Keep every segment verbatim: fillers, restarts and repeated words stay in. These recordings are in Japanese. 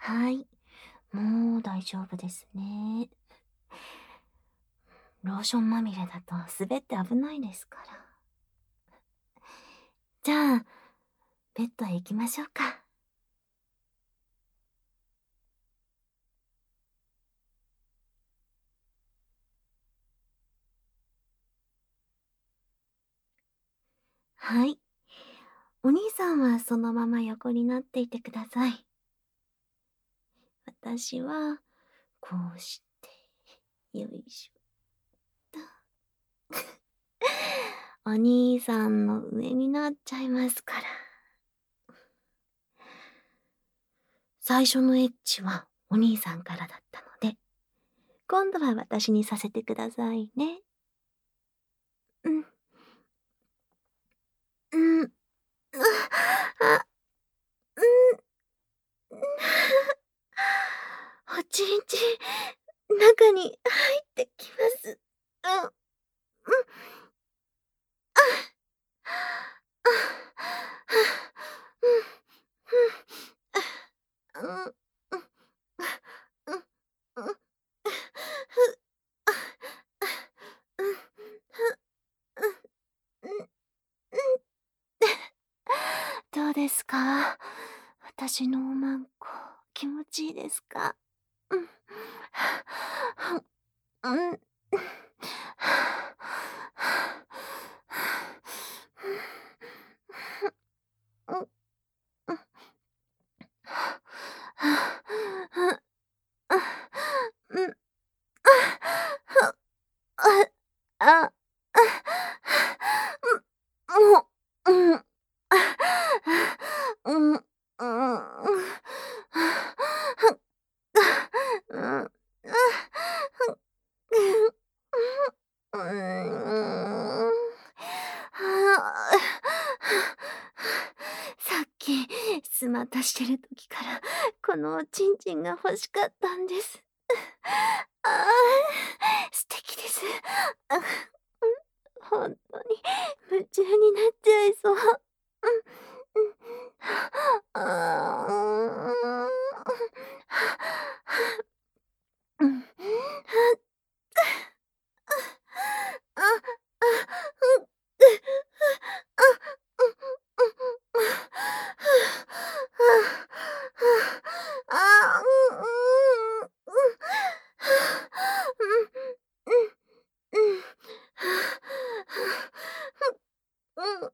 はい。もう大丈夫ですね。ローションまみれだと滑って危ないですから。じゃあ、ベッドへ行きましょうか。はい。お兄さんはそのまま横になっていてください。私は、こうして、よいしょっと。お兄さんの上になっちゃいますから。最初のエッチはお兄さんからだったので、今度は私にさせてくださいね。うん。うん。あ、あ、うん。おちんちん、中に入ってきます。うん。うん。あ、あ、は、うん、ふん、あ、うん、うん、あ、うん、うん、ふ、あ、あ、うん、ふ、うん、うん、うん。どうですか？私のおまんこ、気持ちいいですか？うん。は、うん。うん。うん。あ、うん。あ、あ、あ、うん、もう、うん。うん、うん、うん。うん、あ、うん。さっき、スマタしてる時から、このおちんちんが欲しかったんです。ああ、素敵です。あ、うん、ほんとに夢中になっちゃいそう。うん、うん。ああ、うん。うん。あ、あ、うん。あ、うん、うん、うん。ああ、うんうんうん。うん、うん、うん。うん。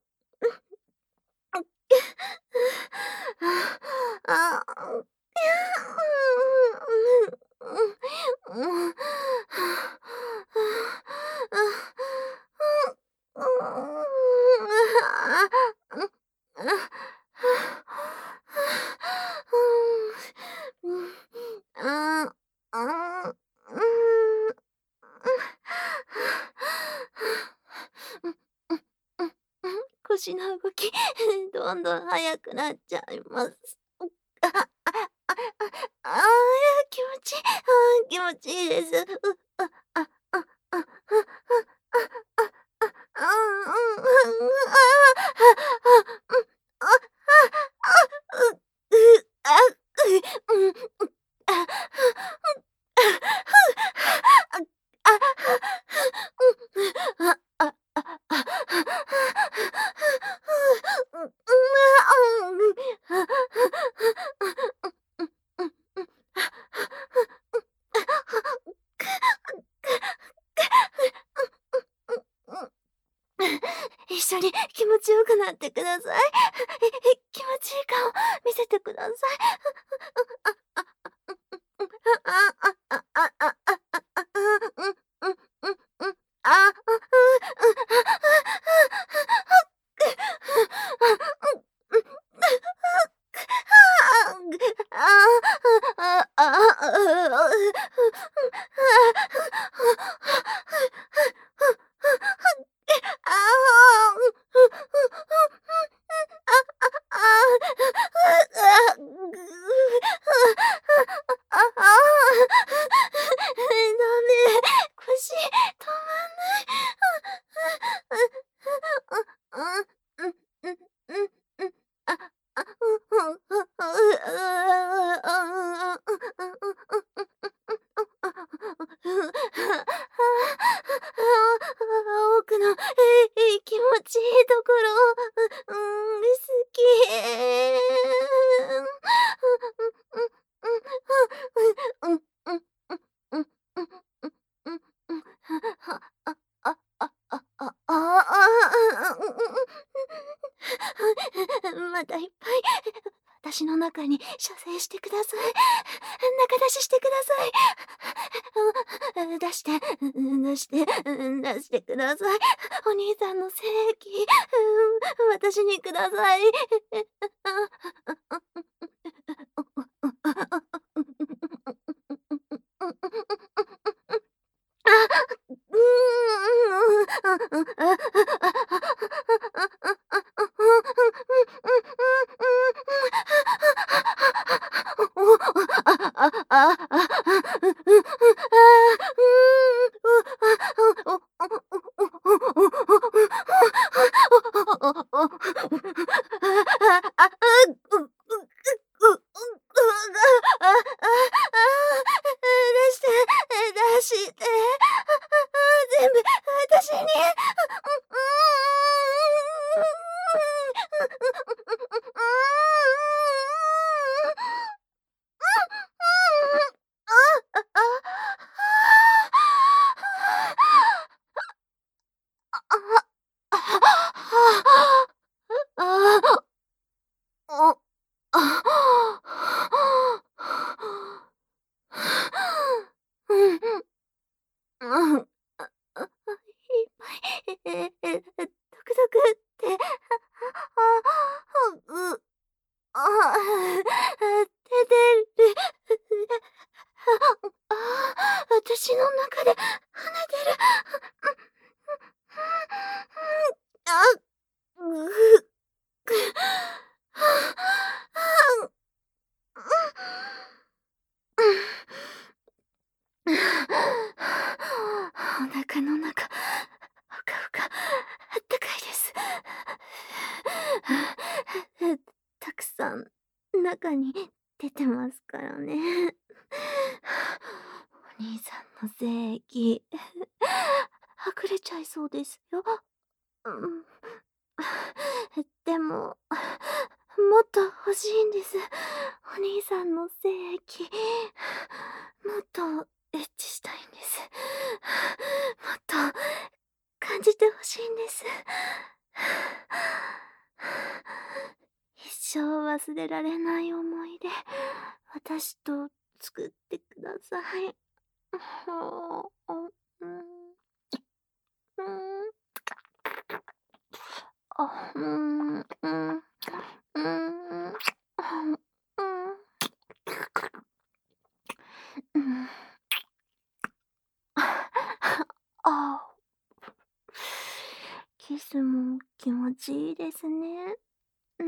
ああ、う、いや、うん、うん、うん。うん。ああ、ああ、うん。うん、うん、うん、うん、腰の動き、どんどん速くなっちゃいます。うん、あ、あ、あ、あ、ああ、気持ちいい。ああ、気持ちいいです。う、あ、あ、あ、あ、あ、あ、あ、あ、あ、あ、うん、うん、ああ、あ、あ、うん、あ、あ、あ、う、う、あ、う、うん、う、あ、ふ、うん、あ、ふ、あ、あ、うん、あ、あ、あ、あ、うん、うん、あ、うん、あ、うん、うん、うん、うん、あ、うん、うん、うん。一緒に気持ちよくなってください。え、え、気持ちいい顔見せてください。あ、あ、あ、あ、あ、あ、あ、あ、あ、あ、うん、うん、うん、うん、あ、あ、うん、うん、ああ、ダメ、腰止まんない。うん、うん、うん、うん、うん、あ、あ、うん、うん、うん、う、う、ああ、 中に射精してください。中出ししてください。うう出して、う出して、う出してください。お兄さんの精液、うん、私にください。うーん。出して、出して。全部私に。うん。あ、あ、あ、いっぱい、ええ、え、え、ドクドクって、あ、あ、う、あ、あ、出てる。あ、私の中で跳ねてる。あ、ぐぐ、お腹の中、ふかふか、あったかいです。たくさん中に出てますからね。お兄さんの精液、溢れちゃいそうですよ。うん。でも、もっと欲しいんです。お兄さんの精液。もっとエッチしたいんです。もっと感じて欲しいんです。一生忘れられない思い出、私と作ってください。ほう、うん、うん。あ、うん、うん、うん、うん、うん。あ、キスも気持ちいいですね。うん。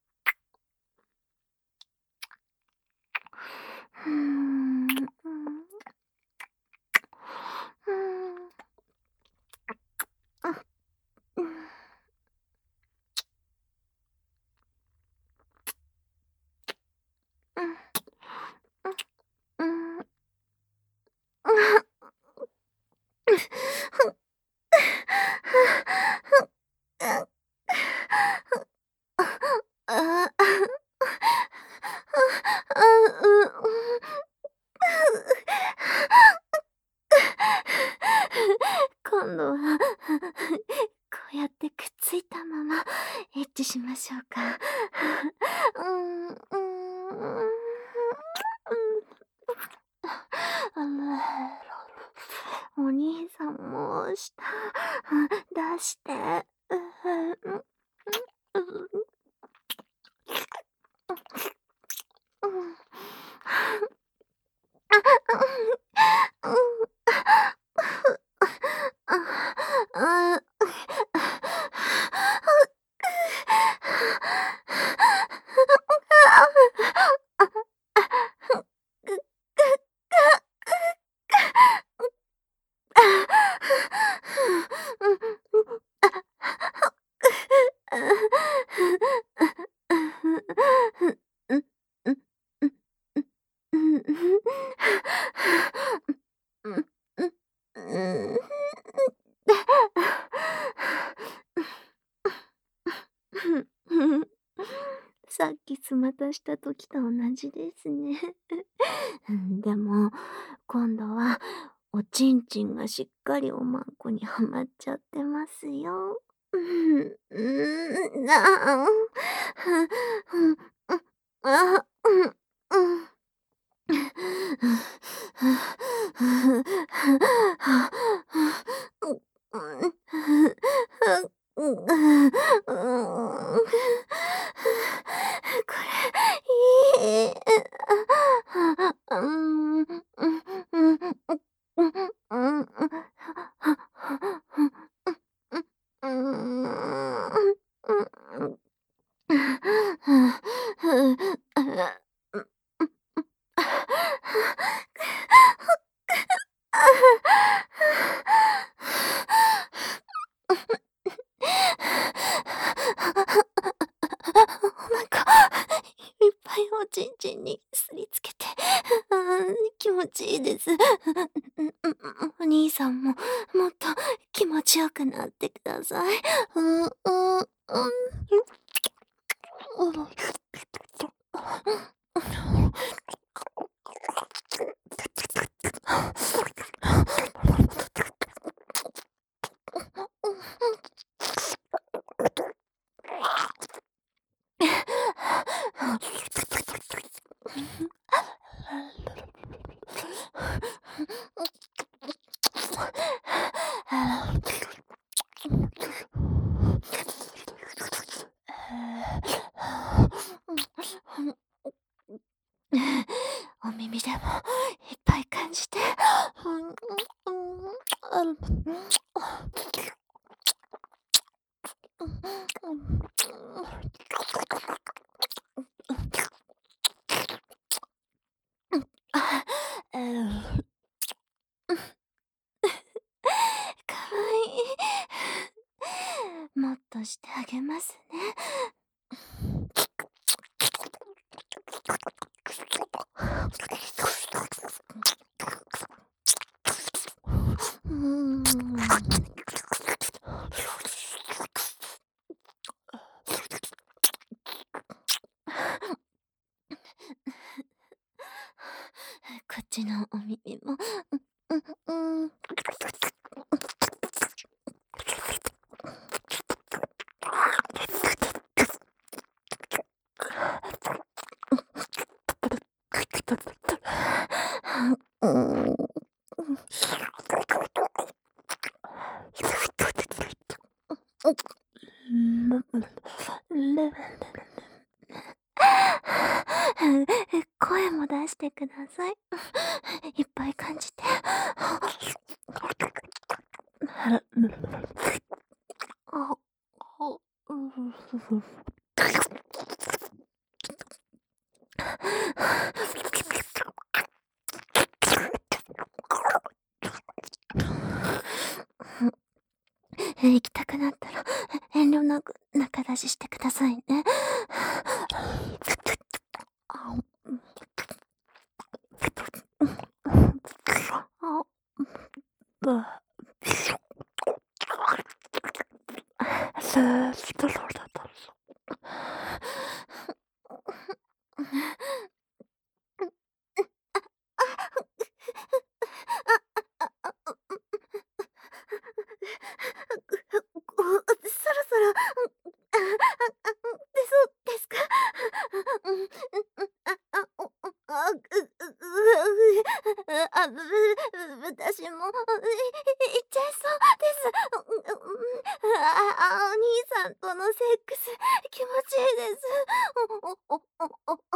うーん、うん。うん。あ、うん。うん。うん。うん。ああ。あ、うん。今度は、こうやってくっついたままエッチしましょうか。うん、うん、うん。お兄さんも舌出して。うう、う、うん。うん。あ、さっきスマタした時と同じですね。うん、でも、今度はおちんちんがしっかりおまんこにはまっちゃってますよ。うん、うーん、ああ、うん、うん、うん。 あ、うん、うん。これ、いい。うん、うん、うん、うん、うん、うん、うん。うん、うん。なんか、いっぱいおちんちんにすりつけて、あー気持ちいいです。お兄さんも、もっと気持ちよくなってください。うん、うん、うん。お耳でもいっぱい感じて。かわいい。もっとしてあげますね。うーん。こっちのお耳も。うん、うん、うん。うん。声も出してください。いっぱい感じて。行きたくなったら遠慮なく仲出ししてくださいね。そろそろ、あ、あ、あ、でそうですか？うん、うん、あ、あ、お、お、あ、う、う、う、あ、ぶ私も、いいっちゃいそうです。うん、うん、ああ、お兄さんとのセックス、気持ちいいです。おおおおおお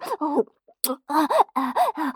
あ、あ、あ、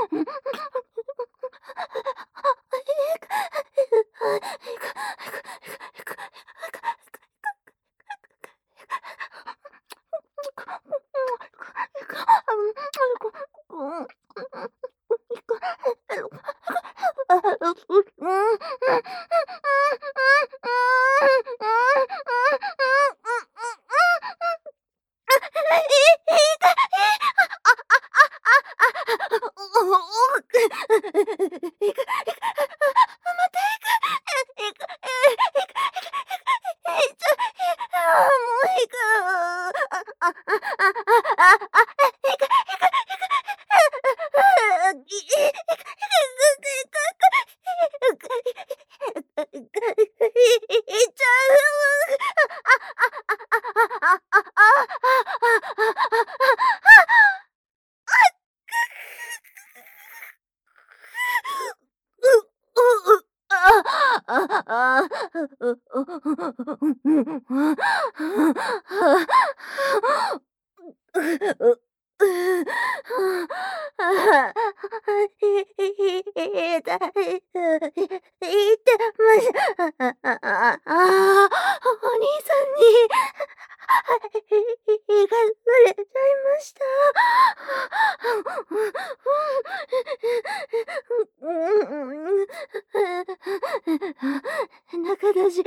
中出し、すっ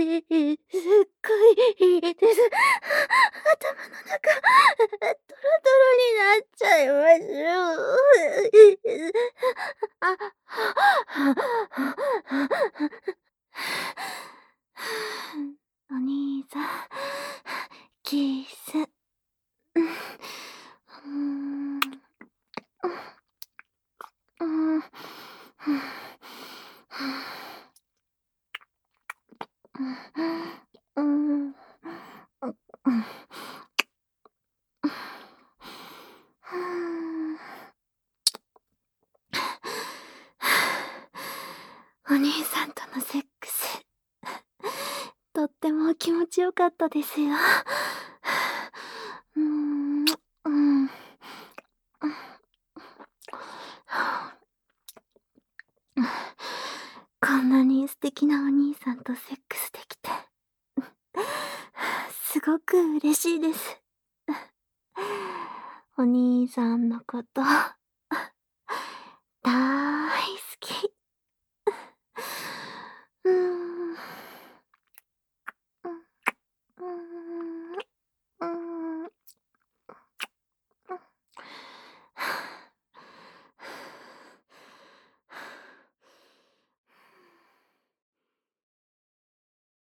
ごいです。頭の中、トロトロになっちゃいます。お兄さん、キス。うん。うん。うん。うん。お兄さんとのセックス、とっても気持ちよかったですよ。うーん、うん。こんなに素敵なお兄さんとセックスできて、すごく嬉しいです。お兄さんのこと、